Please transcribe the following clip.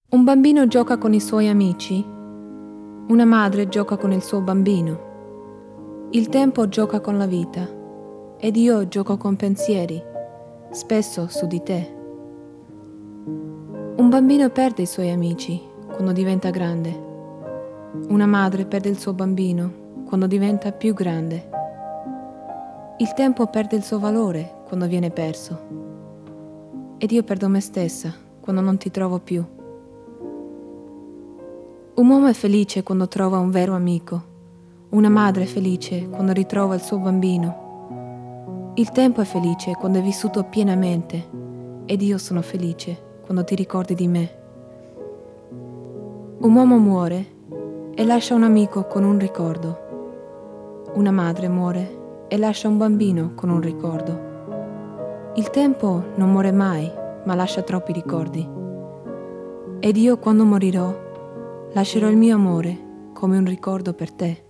Un bambino gioca con i suoi amici. Una madre gioca con il suo bambino. Il tempo gioca con la vita. Ed io gioco con pensieri, spesso su di te. Un bambino perde i suoi amici quando diventa grande. Una madre perde il suo bambino quando diventa più grande. Il tempo perde il suo valore quando viene perso. Ed io perdo me stessa quando non ti trovo più. Un uomo è felice quando trova un vero amico. Una madre è felice quando ritrova il suo bambino. Il tempo è felice quando è vissuto pienamente. Ed io sono felice quando ti ricordi di me. Un uomo muore e lascia un amico con un ricordo. Una madre muore e lascia un bambino con un ricordo. Il tempo non muore mai, ma lascia troppi ricordi. Ed io quando morirò lascerò il mio amore come un ricordo per te.